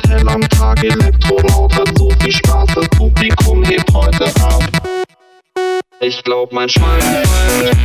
hell am Tag, Elektronaut hat so viel Spaß, das Publikum hebt heute ab. Ich glaub, mein Schwein